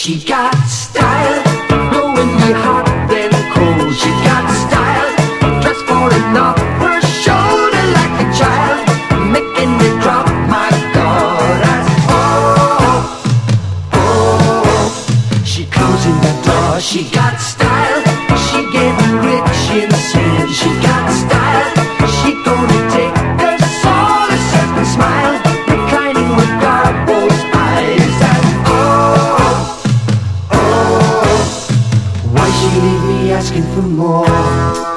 She got style, blowing me hot then cold. She got style, dress falling off her shoulder like a child, making me drop my guard as she closing the door. She got style, she getting rich in sin. She got style, she gonna take her soul, a certain smile, reclining with Garbo's eyes and why she leave me asking for more?